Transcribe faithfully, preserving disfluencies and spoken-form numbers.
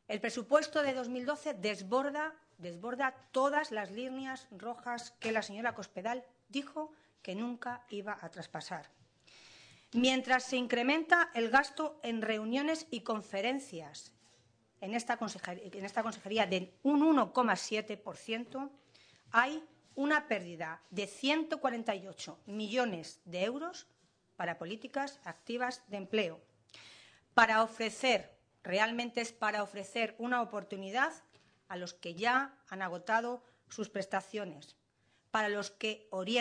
El presupuesto de dos mil doce desborda, desborda todas las líneas rojas que la señora Cospedal dijo que nunca iba a traspasar. Mientras se incrementa el gasto en reuniones y conferencias en esta consejería, en esta consejería de un uno coma siete por ciento, hay una pérdida de ciento cuarenta y ocho millones de euros para políticas activas de empleo, para ofrecer, realmente es para ofrecer una oportunidad a los que ya han agotado sus prestaciones, para los que orientan